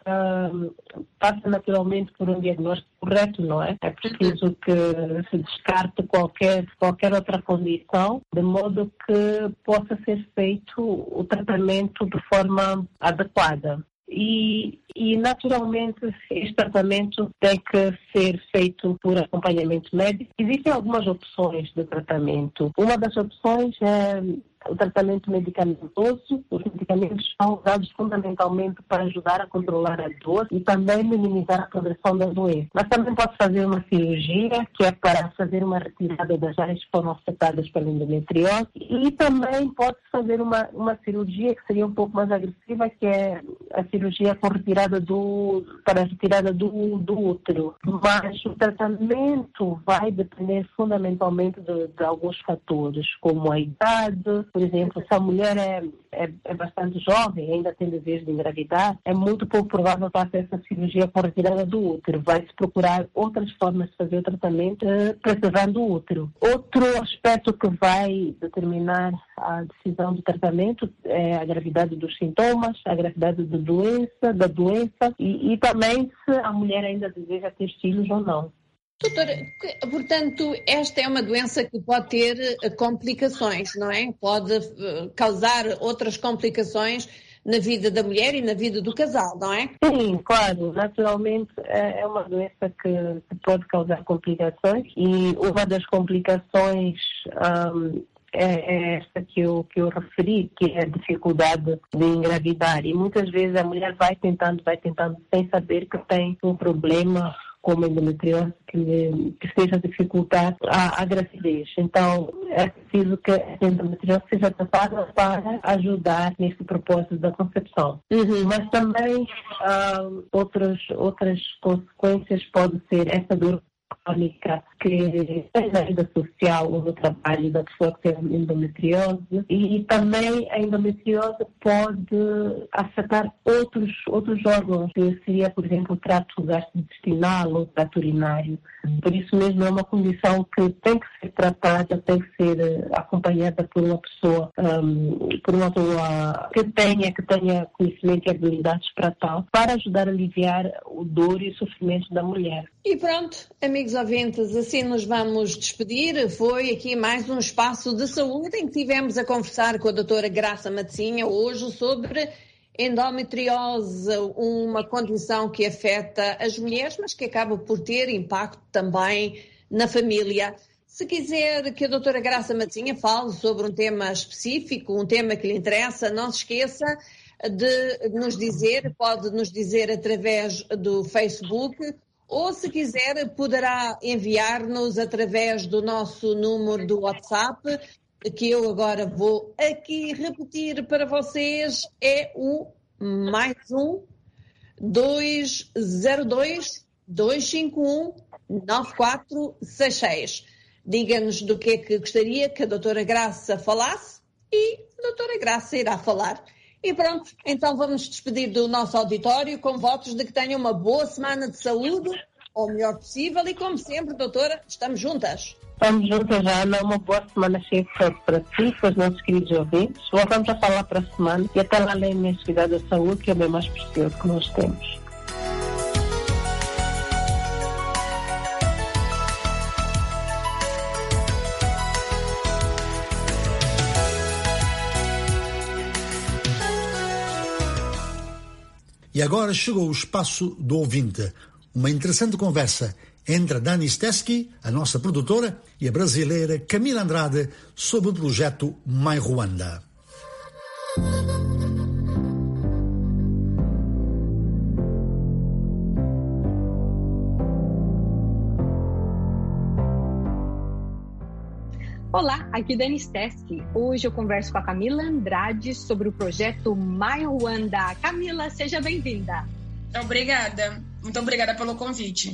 uh, passa naturalmente por um diagnóstico correto, não é? É preciso que se descarte qualquer, qualquer outra condição, de modo que possa ser feito o tratamento de forma adequada. E, e, naturalmente, este tratamento tem que ser feito por acompanhamento médico. Existem algumas opções de tratamento. Uma das opções é o tratamento medicamentoso. Os medicamentos são usados fundamentalmente para ajudar a controlar a dor e também minimizar a progressão da doença. Mas também pode fazer uma cirurgia, que é para fazer uma retirada das áreas que foram afetadas pela endometriose, e também pode fazer uma, uma cirurgia que seria um pouco mais agressiva, que é a cirurgia com retirada do, para a retirada do, do útero. Mas o tratamento vai depender fundamentalmente de, de alguns fatores, como a idade. Por exemplo, se a mulher é, é, é bastante jovem, ainda tem desejo de engravidar, é muito pouco provável que faça essa cirurgia com retirada do útero. Vai-se procurar outras formas de fazer o tratamento, eh, preservando o útero. Outro aspecto que vai determinar a decisão do tratamento é a gravidade dos sintomas, a gravidade da doença, da doença e, e também se a mulher ainda deseja ter filhos ou não. Doutora, portanto, esta é uma doença que pode ter complicações, não é? Pode causar outras complicações na vida da mulher e na vida do casal, não é? Sim, claro. Naturalmente é uma doença que, que pode causar complicações e uma das complicações um, é, é esta que eu, que eu referi, que é a dificuldade de engravidar. E muitas vezes a mulher vai tentando, vai tentando, sem saber que tem um problema como endometriose que, que esteja a dificultar a, a gravidez. Então, é preciso que a endometriose seja tratada para ajudar nesse propósito da concepção. Uhum. Mas também ah, outras, outras consequências pode ser essa dor crônica que tem na vida social ou no trabalho da pessoa que tem endometriose, e também a endometriose pode afetar outros, outros órgãos, que seria, por exemplo, o trato gastrointestinal ou o trato urinário. Por isso mesmo é uma condição que tem que ser tratada, tem que ser acompanhada por uma pessoa, um, por uma pessoa que tenha, que tenha conhecimento e habilidades para tal, para ajudar a aliviar o dor e o sofrimento da mulher. E pronto, amigos ouvintes, assim nos vamos despedir. Foi aqui mais um espaço de saúde em que tivemos a conversar com a doutora Graça Matezinha hoje sobre endometriose, uma condição que afeta as mulheres, mas que acaba por ter impacto também na família. Se quiser que a doutora Graça Matezinha fale sobre um tema específico, um tema que lhe interessa, não se esqueça de nos dizer, pode nos dizer através do Facebook, ou se quiser poderá enviar-nos através do nosso número do WhatsApp, que eu agora vou aqui repetir para vocês, é o mais um dois zero dois, dois cinco um, nove quatro seis seis. Diga-nos do que é que gostaria que a doutora Graça falasse e a doutora Graça irá falar. E pronto, então vamos despedir do nosso auditório com votos de que tenham uma boa semana de saúde, ou o melhor possível, e como sempre, doutora, estamos juntas. Estamos juntas, Ana. Uma boa semana cheia para, para ti, para os nossos queridos ouvintes. Voltamos a falar para a semana e até lá lembrem-se de cuidar da saúde, que é o bem mais precioso que nós temos. E agora chegou o espaço do ouvinte. Uma interessante conversa entre a Dani Stesky, a nossa produtora, e a brasileira Camila Andrade sobre o projeto My Ruanda. Olá, aqui Dani Stesky. Hoje eu converso com a Camila Andrade sobre o projeto My Ruanda. Camila, seja bem-vinda. Obrigada. Muito obrigada pelo convite.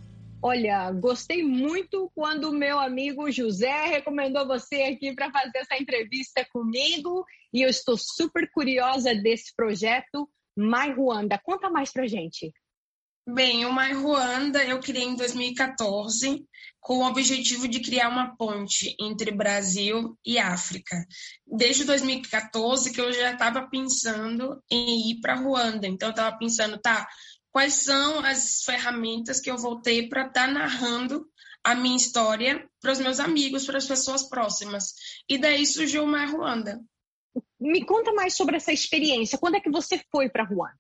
Olha, gostei muito quando o meu amigo José recomendou você aqui para fazer essa entrevista comigo e eu estou super curiosa desse projeto My Ruanda. Conta mais pra gente. Bem, o My Ruanda eu criei em dois mil e quatorze com o objetivo de criar uma ponte entre Brasil e África. Desde dois mil e quatorze que eu já estava pensando em ir para Ruanda. Então eu estava pensando, tá, quais são as ferramentas que eu vou ter para estar tá narrando a minha história para os meus amigos, para as pessoas próximas. E daí surgiu o My Ruanda. Me conta mais sobre essa experiência. Quando é que você foi para Ruanda?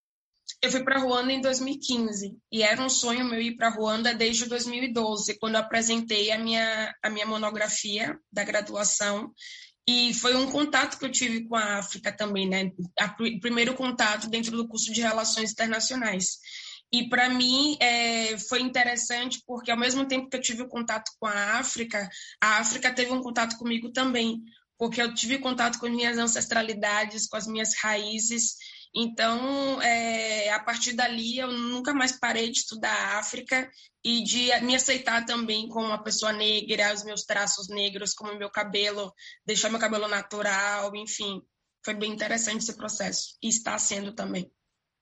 Eu fui para Ruanda em dois mil e quinze e era um sonho meu ir para Ruanda desde dois mil e doze, quando eu apresentei a minha, a minha monografia da graduação. E foi um contato que eu tive com a África também, né? O primeiro contato dentro do curso de Relações Internacionais. E para mim é, foi interessante porque ao mesmo tempo que eu tive o contato com a África, a África teve um contato comigo também, porque eu tive contato com as minhas ancestralidades, com as minhas raízes. Então, é, a partir dali, eu nunca mais parei de estudar a África e de me aceitar também como uma pessoa negra, os meus traços negros, como meu cabelo, deixar meu cabelo natural, enfim. Foi bem interessante esse processo e está sendo também.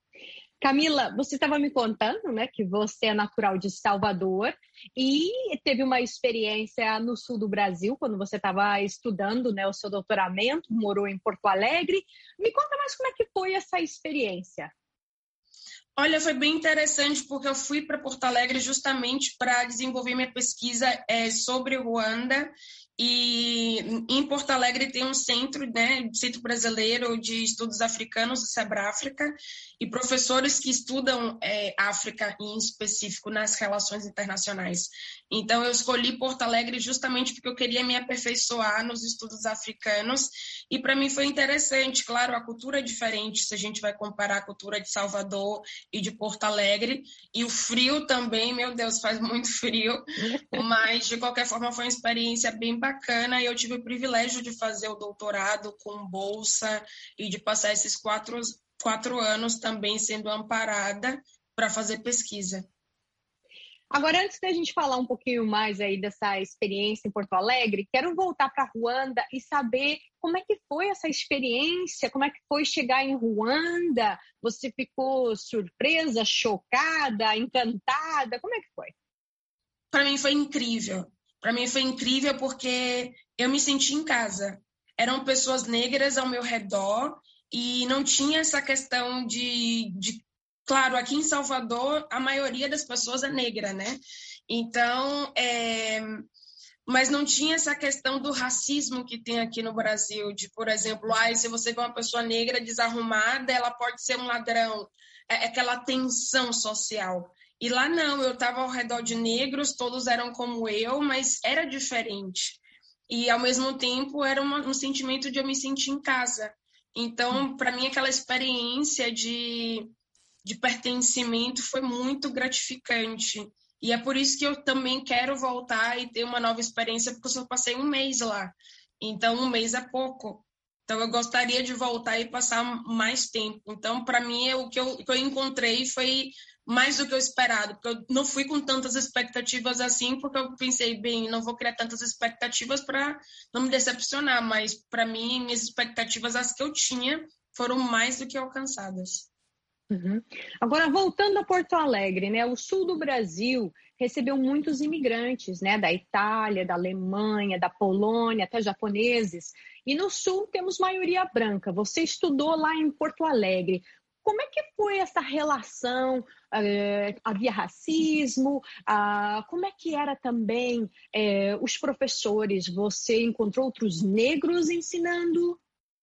Camila, você estava me contando, né, que você é natural de Salvador e teve uma experiência no sul do Brasil, quando você estava estudando, né, o seu doutoramento, morou em Porto Alegre. Me conta mais como é que foi essa experiência. Olha, foi bem interessante porque eu fui para Porto Alegre justamente para desenvolver minha pesquisa é, sobre Ruanda E em Porto Alegre tem um centro, né, Centro Brasileiro de Estudos Africanos, o SEBRAFRICA, e professores que estudam é, África em específico nas relações internacionais. Então, eu escolhi Porto Alegre justamente porque eu queria me aperfeiçoar nos estudos africanos, e para mim foi interessante. Claro, a cultura é diferente se a gente vai comparar a cultura de Salvador e de Porto Alegre, e o frio também, meu Deus, faz muito frio, mas de qualquer forma foi uma experiência bem bacana, e eu tive o privilégio de fazer o doutorado com bolsa e de passar esses quatro, quatro anos também sendo amparada para fazer pesquisa. Agora, antes da gente falar um pouquinho mais aí dessa experiência em Porto Alegre, quero voltar para Ruanda e saber como é que foi essa experiência, como é que foi chegar em Ruanda? Você ficou surpresa, chocada, encantada? Como é que foi? Para mim foi incrível. Para mim foi incrível porque eu me senti em casa. Eram pessoas negras ao meu redor e não tinha essa questão de... de... Claro, aqui em Salvador, a maioria das pessoas é negra, né? Então, é... mas não tinha essa questão do racismo que tem aqui no Brasil, de, por exemplo, ah, se você vê uma pessoa negra desarrumada, ela pode ser um ladrão. É aquela tensão social. E lá não, eu estava ao redor de negros, todos eram como eu, mas era diferente. E, ao mesmo tempo, era uma, um sentimento de eu me sentir em casa. Então, para mim, aquela experiência de, de pertencimento foi muito gratificante. E é por isso que eu também quero voltar e ter uma nova experiência, porque eu só passei um mês lá. Então, um mês é pouco. Então, eu gostaria de voltar e passar mais tempo. Então, para mim, o que eu, o que eu encontrei foi mais do que eu esperado, porque eu não fui com tantas expectativas assim, porque eu pensei, bem, não vou criar tantas expectativas para não me decepcionar, mas para mim, minhas expectativas, as que eu tinha, foram mais do que alcançadas. Uhum. Agora, voltando a Porto Alegre, né? O sul do Brasil recebeu muitos imigrantes, né? Da Itália, da Alemanha, da Polônia, até japoneses. E no sul temos maioria branca. Você estudou lá em Porto Alegre. Como é que foi essa relação? Uh, havia racismo? Uh, como é que era também uh, os professores? Você encontrou outros negros ensinando?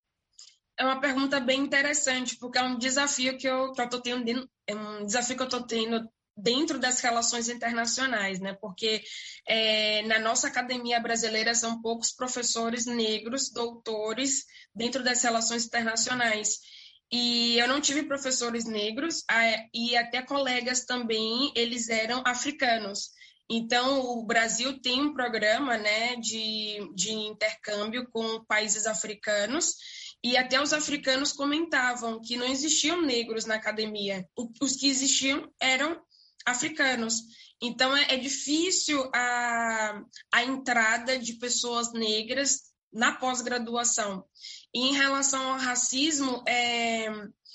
É uma pergunta bem interessante, porque é um desafio que eu estou tendo, é um desafio que eu estou tendo dentro das relações internacionais, né? Porque é, na nossa academia brasileira são poucos professores negros, doutores, dentro das relações internacionais. E eu não tive professores negros, e até colegas também, eles eram africanos. Então, o Brasil tem um programa, né, de, de intercâmbio com países africanos, e até os africanos comentavam que não existiam negros na academia. Os que existiam eram africanos. Então, é, é difícil a, a entrada de pessoas negras na pós-graduação. E em relação ao racismo, é,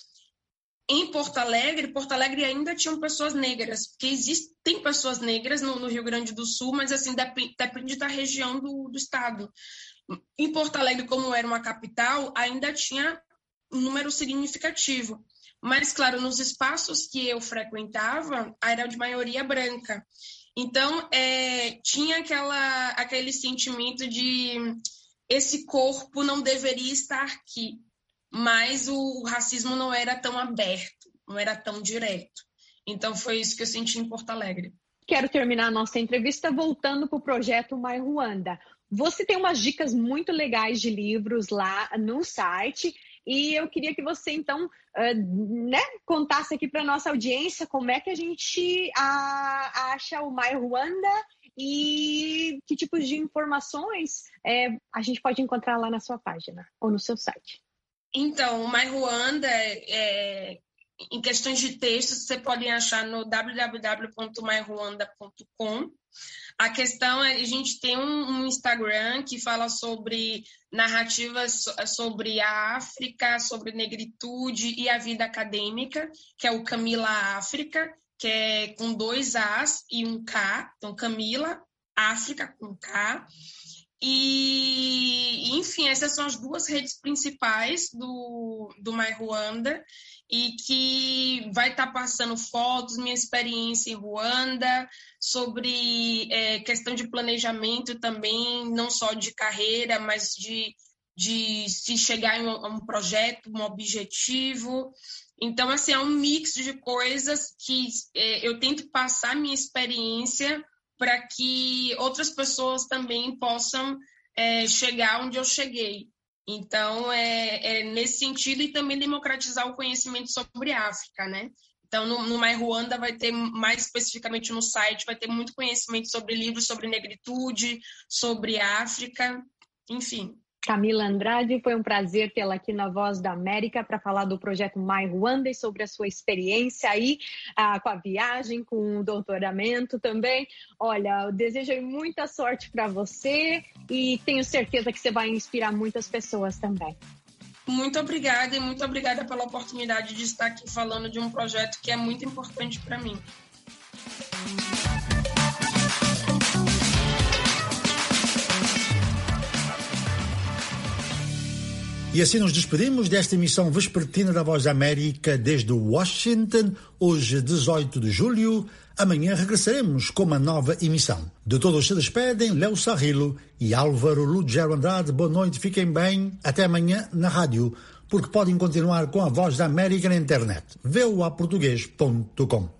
em Porto Alegre, Porto Alegre ainda tinham pessoas negras, porque existem pessoas negras no, no Rio Grande do Sul, mas assim, depende, depende da região do, do estado. Em Porto Alegre, como era uma capital, ainda tinha um número significativo. Mas, claro, nos espaços que eu frequentava, era de maioria branca. Então, é, tinha aquela, aquele sentimento de esse corpo não deveria estar aqui. Mas o racismo não era tão aberto, não era tão direto. Então, foi isso que eu senti em Porto Alegre. Quero terminar a nossa entrevista voltando para o projeto My Ruanda. Você tem umas dicas muito legais de livros lá no site e eu queria que você, então, uh, né, contasse aqui para a nossa audiência como é que a gente a, acha o My Ruanda e que tipos de informações é, a gente pode encontrar lá na sua página ou no seu site. Então, o My Ruanda, é, em questões de textos, você pode achar no w w w ponto my ruanda ponto com. A questão é, a gente tem um, um Instagram que fala sobre narrativas sobre a África, sobre negritude e a vida acadêmica, que é o Camila África, que é com dois As e um K, então Camila África com K. E, enfim, essas são as duas redes principais do, do My Ruanda, e que vai estar passando fotos, minha experiência em Ruanda, sobre é, questão de planejamento também, não só de carreira, mas de, de se chegar em um, um projeto, um objetivo. Então, assim, é um mix de coisas que é, eu tento passar minha experiência para que outras pessoas também possam é, chegar onde eu cheguei. Então, é, é nesse sentido, e também democratizar o conhecimento sobre a África, né? Então, no, no My Ruanda vai ter, mais especificamente no site, vai ter muito conhecimento sobre livros sobre negritude, sobre África, enfim. Camila Andrade, foi um prazer tê-la aqui na Voz da América para falar do projeto My Ruanda e sobre a sua experiência aí ah, com a viagem, com o doutoramento também. Olha, eu desejo muita sorte para você e tenho certeza que você vai inspirar muitas pessoas também. Muito obrigada e muito obrigada pela oportunidade de estar aqui falando de um projeto que é muito importante para mim. E assim nos despedimos desta emissão vespertina da Voz da América desde Washington, hoje dezoito de julho. Amanhã regressaremos com uma nova emissão. De todos se despedem Léo Sarrilo e Álvaro Lugero Andrade. Boa noite, fiquem bem. Até amanhã na rádio, porque podem continuar com a Voz da América na internet. v o a português ponto com.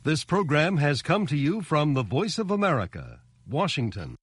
This program has come to you from the Voice of America, Washington.